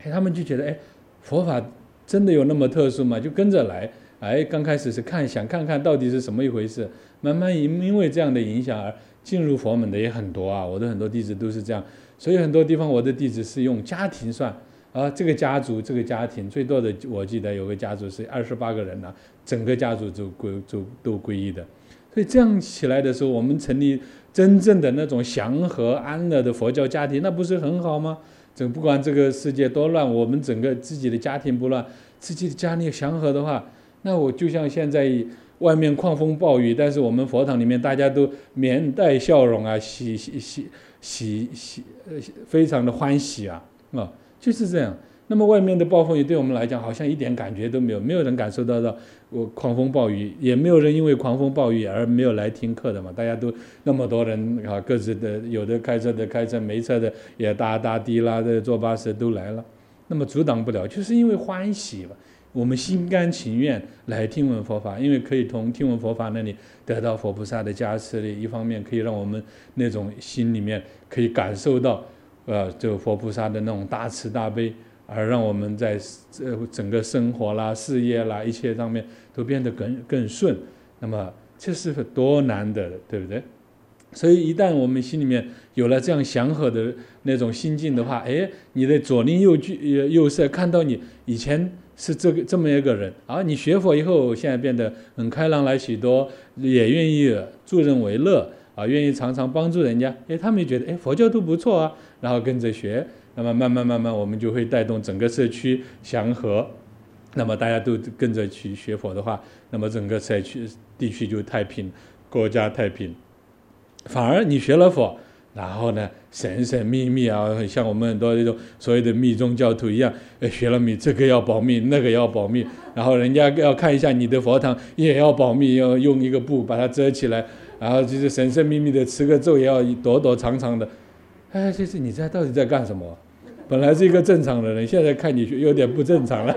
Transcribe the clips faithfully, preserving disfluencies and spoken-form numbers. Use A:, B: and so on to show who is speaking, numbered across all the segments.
A: 哎，他们就觉得哎，佛法真的有那么特殊吗？就跟着来。哎，刚开始是看想看看到底是什么一回事，慢慢因因为这样的影响而进入佛门的也很多啊。我的很多弟子都是这样，所以很多地方我的弟子是用家庭算啊，这个家族这个家庭最多的，我记得有个家族是二十八个人呢、啊，整个家族就归就都皈依的。所以这样起来的时候，我们成立真正的那种祥和安乐的佛教家庭，那不是很好吗？整不管这个世界多乱，我们整个自己的家庭不乱，自己的家庭祥和的话，那我就像现在外面狂风暴雨，但是我们佛堂里面大家都面带笑容啊，喜喜喜喜喜，非常的欢喜啊啊，就是这样。那么外面的暴风雨对我们来讲好像一点感觉都没有，没有人感受到到我狂风暴雨，也没有人因为狂风暴雨而没有来听课的嘛。大家都那么多人啊，各自的有的开车的开车，没车的也搭搭的啦的坐巴士都来了，那么阻挡不了，就是因为欢喜吧。我们心甘情愿来听闻佛法，因为可以从听闻佛法那里得到佛菩萨的加持力，一方面可以让我们那种心里面可以感受到呃这个佛菩萨的那种大慈大悲，而让我们在整个生活啦事业啦一切上面都变得更更顺。那么这是多难得的，对不对？所以一旦我们心里面有了这样祥和的那种心境的话，哎，你的左邻右居右舍看到你以前是这个这么一个人啊，你学佛以后现在变得很开朗了许多，也愿意助人为乐啊，愿意常常帮助人家，哎，他们也觉得哎佛教都不错啊，然后跟着学，那么慢慢慢慢我们就会带动整个社区祥和，那么大家都跟着去学佛的话，那么整个社区地区就太平，国家太平。反而你学了佛，然后呢神神秘秘啊，像我们很多这种所谓的密宗教徒一样，学了密这个要保密，那个要保密，然后人家要看一下你的佛堂也要保密，要用一个布把它遮起来，然后就是神神秘秘的持个咒也要躲躲藏藏的。哎，这是你在到底在干什么？本来是一个正常的人，现在看你有点不正常了。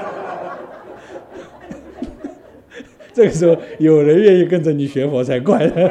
A: 这个时候有人愿意跟着你学佛才怪呢。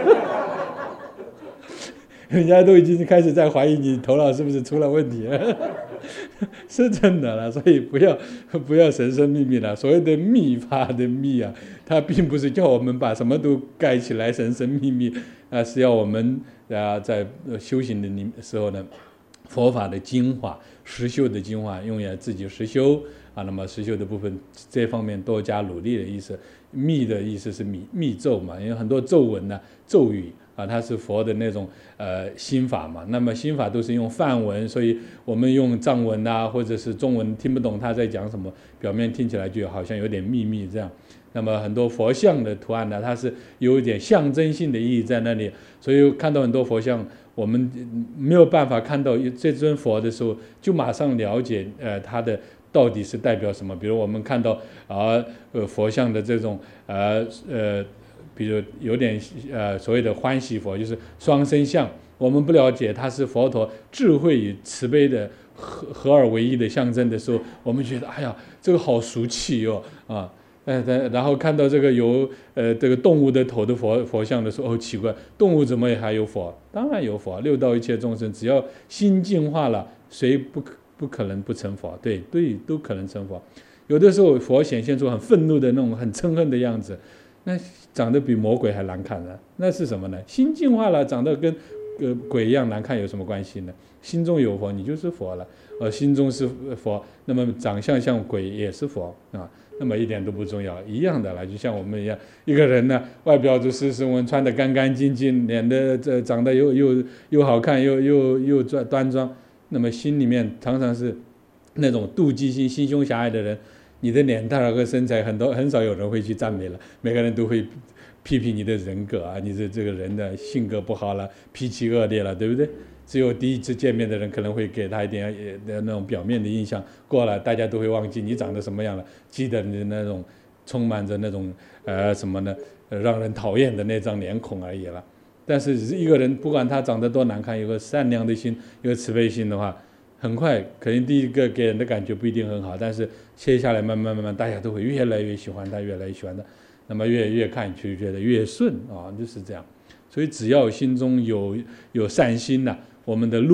A: 人家都已经开始在怀疑你头脑是不是出了问题了。是真的了，所以不要不要神神秘秘了。所谓的密法的密啊，它并不是叫我们把什么都盖起来神神秘秘啊，是要我们啊在修行的时候呢，佛法的精华、实修的精华，用来自己实修啊。那么实修的部分，这方面多加努力的意思。密的意思是密密咒嘛，因为很多咒文呢、咒语啊，它是佛的那种呃心法嘛。那么心法都是用梵文，所以我们用藏文啊或者是中文听不懂他在讲什么，表面听起来就好像有点秘密这样。那么很多佛像的图案呢，它是有一点象征性的意义在那里，所以看到很多佛像，我们没有办法看到这尊佛的时候，就马上了解呃它的到底是代表什么。比如我们看到啊呃佛像的这种呃呃，比如有点呃所谓的欢喜佛，就是双生像，我们不了解它是佛陀智慧与慈悲的合合二为一的象征的时候，我们觉得哎呀这个好俗气哟啊。呃，然后看到这个有呃这个动物的头的佛佛像的时候，哦，奇怪，动物怎么也还有佛？当然有佛，六道一切众生，只要心净化了，谁不可不可能不成佛？对对，都可能成佛。有的时候佛显现出很愤怒的那种很憎恨的样子，那长得比魔鬼还难看呢。那是什么呢？心净化了，长得跟呃鬼一样难看有什么关系呢？心中有佛，你就是佛了。呃，心中是佛，那么长相像鬼也是佛啊。那么一点都不重要，一样的了，就像我们一样，一个人呢，外表就斯斯文，穿得干干净净，脸的这长得又又又好看，又又又端庄，那么心里面常常是那种妒忌心、心胸狭隘的人，你的脸蛋和身材，很多很少有人会去赞美了，每个人都会批评你的人格啊，你的这个人的性格不好了，脾气恶劣了，对不对？只有第一次见面的人可能会给他一点那种表面的印象，过了大家都会忘记你长得什么样了，记得你那种充满着那种呃什么呢，让人讨厌的那张脸孔而已了。但是一个人不管他长得多难看，有个善良的心，有个慈悲心的话，很快可能第一个给人的感觉不一定很好，但是接下来慢慢慢慢大家都会越来越喜欢他，越来越喜欢他，那么越越看就觉得越顺啊，就是这样。所以只要心中有有善心呐、啊，我们的路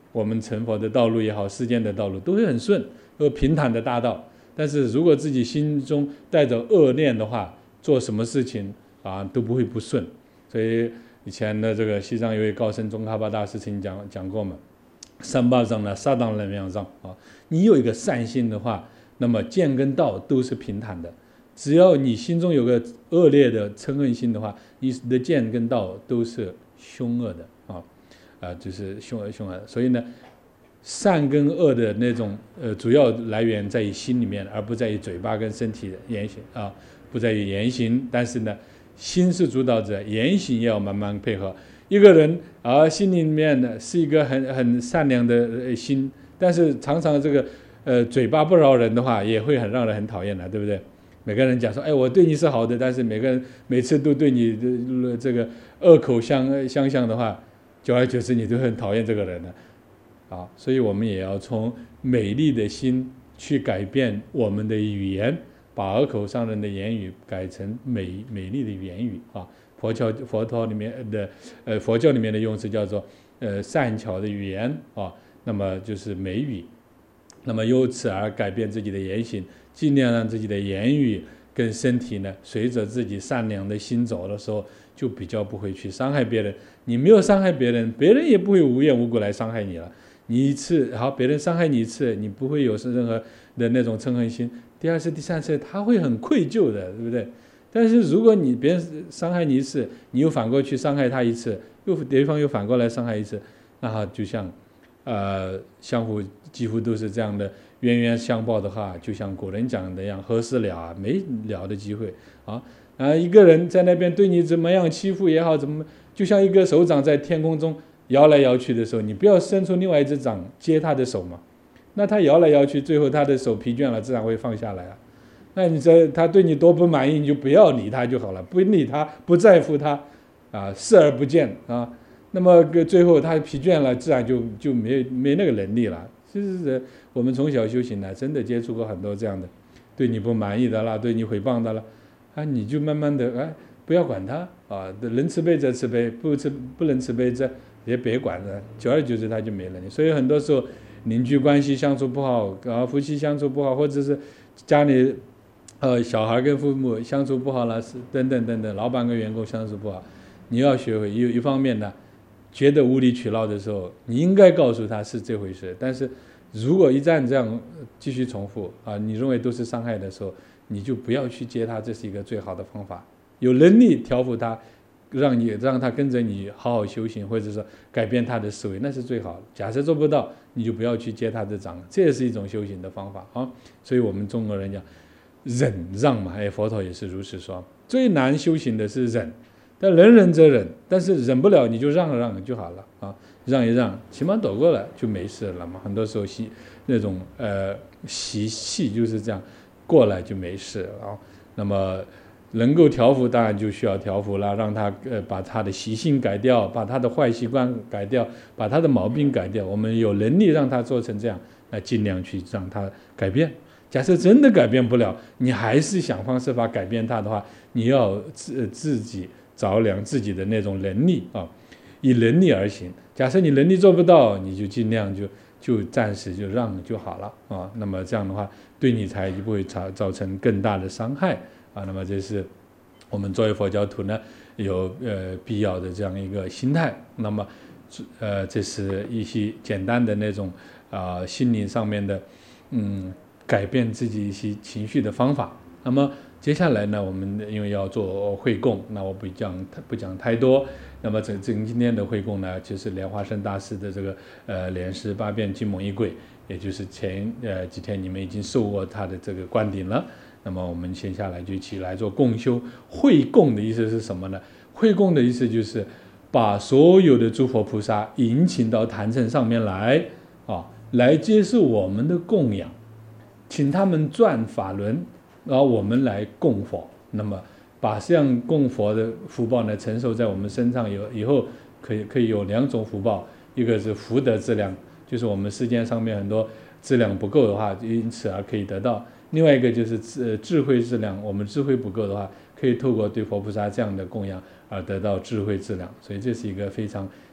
A: 我们成佛的道路也好，世间的道路都会很顺，都平坦的大道。但是如果自己心中带着恶念的话，做什么事情啊都不会不顺。所以以前的这个西藏有位高僧宗喀巴大师曾经讲讲过嘛，三巴掌呢，萨当人样让啊，你有一个善心的话，那么见跟道都是平坦的。只要你心中有个恶劣的嗔恨心的话，你的见跟道都是凶恶的啊，啊，就是凶恶凶恶。所以呢，善跟恶的那种呃主要来源在于心里面，而不在于嘴巴跟身体的言行啊，不在于言行。但是呢，心是主导者，言行也要慢慢配合。一个人啊，心里面呢是一个很很善良的心，但是常常这个呃嘴巴不饶人的话，也会很让人很讨厌的，对不对？每个人讲说，哎，我对你是好的，但是每个人每次都对你的这个恶口相相向的话，久而久之你都很讨厌这个人了，啊，所以我们也要从美丽的心去改变我们的语言，把恶口伤人的言语改成美美丽的言语啊。佛教佛陀里面的呃佛教里面的用词叫做呃善巧的语言啊，那么就是美语，那么由此而改变自己的言行。尽量让自己的言语跟身体呢，随着自己善良的心走的时候，就比较不会去伤害别人。你没有伤害别人，别人也不会无缘无故来伤害你了。你一次好，别人伤害你一次，你不会有任何的那种嗔恨心。第二次、第三次，他会很愧疚的，对不对？但是如果你别人伤害你一次，你又反过去伤害他一次，又对方又反过来伤害一次，那就像呃相互几乎都是这样的。冤冤相报的话，就像古人讲的那样，何时了啊？没了的机会啊！啊，一个人在那边对你怎么样欺负也好，怎么就像一个手掌在天空中摇来摇去的时候，你不要伸出另外一只掌接他的手嘛。那他摇来摇去，最后他的手疲倦了，自然会放下来啊。那你这他对你多不满意，你就不要理他就好了，不理他，不在乎他，啊，视而不见啊。那么最后他疲倦了，自然就就没没那个能力了。其实我们从小修行呢，真的接触过很多这样的，对你不满意的啦，对你诽谤的啦，啊，你就慢慢的哎，不要管他啊，能慈悲者慈悲，不慈不能慈悲者也别管了，久而久之他就没了你。所以很多时候邻居关系相处不好，啊，夫妻相处不好，或者是家里呃小孩跟父母相处不好了，是等等等等，老板跟员工相处不好，你要学会一一方面呢。觉得无理取闹的时候，你应该告诉他是这回事。但是，如果一旦这样继续重复啊，你认为都是伤害的时候，你就不要去接他，这是一个最好的方法。有能力调服他，让你让他跟着你好好修行，或者说改变他的思维，那是最好的。假设做不到，你就不要去接他的掌，这也是一种修行的方法啊。所以我们中国人讲忍让嘛，哎，佛陀也是如此说。最难修行的是忍。但人忍则忍，但是忍不了你就让让就好了啊，让一让，起码躲过了就没事了嘛。很多时候习那种呃习气就是这样，过来就没事了啊。那么能够调伏，当然就需要调伏了，让他呃把他的习性改掉，把他的坏习惯改掉，把他的毛病改掉。我们有能力让他做成这样，那尽量去让他改变。假设真的改变不了，你还是想方设法改变他的话，你要自自己。找量自己的那种能力啊，以能力而行。假设你能力做不到，你就尽量就就暂时就让就好了啊。那么这样的话，对你才不会造造成更大的伤害啊。那么这是我们作为佛教徒呢，有呃必要的这样一个心态。那么呃，这是一些简单的那种啊、呃、心灵上面的嗯改变自己一些情绪的方法。那么接下来呢，我们因为要做会供，那我不讲不讲太多。那么这这今天的会供呢，就是莲花生大师的这个呃莲师八遍金蒙一柜，也就是前呃几天你们已经受过他的这个灌顶了。那么我们先下来就一起来做共修。会供的意思是什么呢？会供的意思就是把所有的诸佛菩萨引请到坛城上面来啊，来接受我们的供养，请他们转法轮。然后我们来供佛，那么把这样供佛的福报呢承受在我们身上，有以后可以可以有两种福报，一个是福德质量，就是我们世间上面很多质量不够的话，因此而可以得到；另外一个就是智智慧质量，我们智慧不够的话，可以透过对佛菩萨这样的供养而得到智慧质量。所以这是一个非常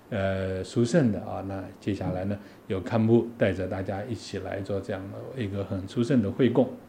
A: 呃殊胜的啊。那接下来呢，有堪布带着大家一起来做这样的一个很殊胜的会供。